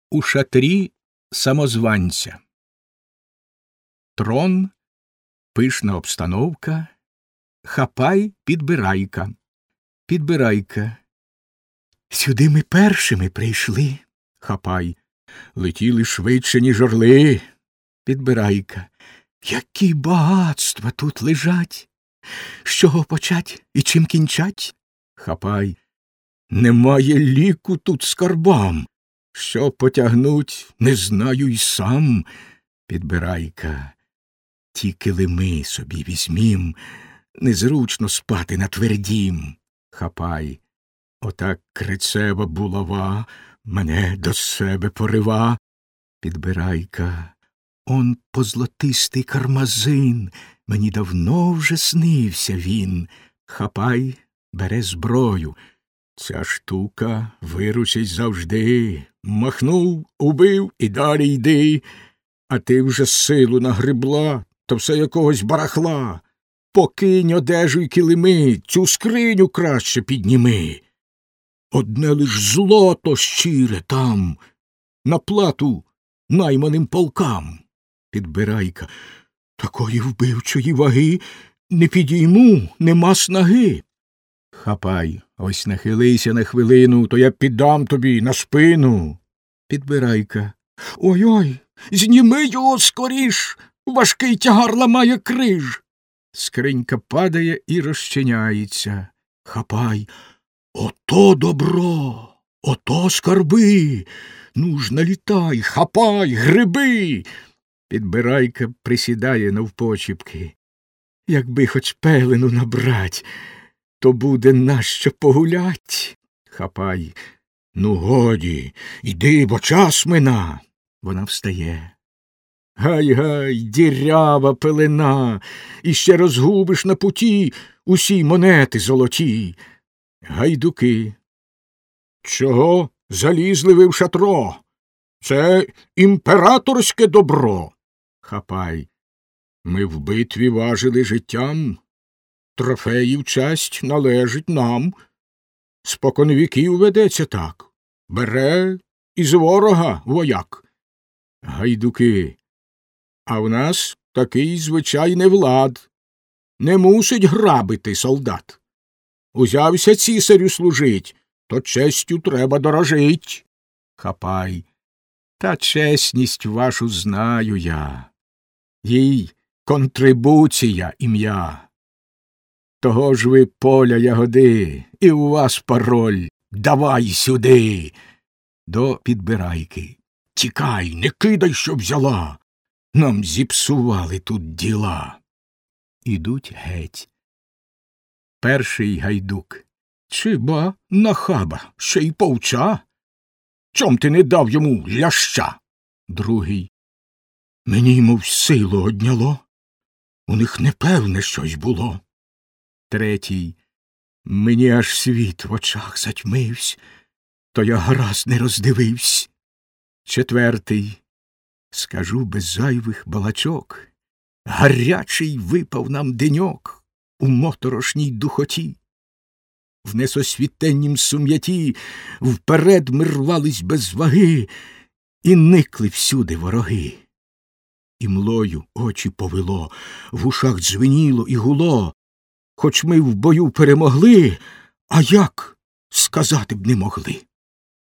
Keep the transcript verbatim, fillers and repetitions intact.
У шатрі самозванця. Трон, пишна обстановка, Хапай підбирайка. Підбирайка. Сюди ми першими прийшли. Хапай. Летіли швидше, ніж орли. Підбирайка. Які багатства тут лежать. З чого почать і чим кінчать? Хапай. Немає ліку тут скарбам. Що потягнуть, не знаю й сам. Підбирайка. Ті килими собі візьмім, незручно спати на твердім. Хапай. Отак крицева булава мене до себе порива. Підбирайка. Он позлотистий кармазин, мені давно вже снився він. Хапай бере зброю. Ця штука виручить завжди. Махнув, убив і далі йди. А ти вже силу нагребла, то все якогось барахла. Покинь одежу й килими, цю скриню краще підніми. Одне лиш злото щире там, на плату найманим полкам. Підбирайка. Такої вбивчої ваги не підійму, нема снаги. Хапай. Ось нахилися на хвилину, то я піддам тобі на спину. Підбирайка. Ой-ой, зніми його скоріш, важкий тягар ламає криж. Скринька падає і розчиняється. Хапай. Ото добро, ото скарби. Ну ж налітай, хапай, гриби. Підбирайка присідає навпочіпки. Якби хоч пелену набрать, то буде нащо погулять. Хапай. Ну, годі, іди, бо час мина. Вона встає. Гай-гай, дірява пелена, іще розгубиш на путі усі монети золоті. Гайдуки. Чого залізли ви в шатро? Це імператорське добро. Хапай. Ми в битві важили життям. Трофеїв часть належить нам. Спокон віків ведеться так. Бере із ворога вояк. Гайдуки. А в нас такий звичайний влад. Не мусить грабити солдат. Узявся цісарю служить, то честю треба дорожить. Хапай. Та чесність вашу знаю я. Їй контрибуція ім'я. Того ж ви поля ягоди, і у вас пароль «Давай сюди!» До підбирайки. Тікай, не кидай, що взяла. Нам зіпсували тут діла. Ідуть геть. Перший гайдук. Чи ба нахаба, ще й повча? Чом ти не дав йому ляща? Другий. Мені, мов силу одняло. У них непевне щось було. Третій. Мені аж світ в очах затьмивсь, то я гаразд не роздививсь. Четвертий. Скажу без зайвих балачок. Гарячий випав нам деньок у моторошній духоті. В несосвітеннім сум'яті вперед ми рвались без ваги, і никли всюди вороги. І млою очі повело, в ушах дзвеніло і гуло. Хоч ми в бою перемогли, а як, сказати б не могли.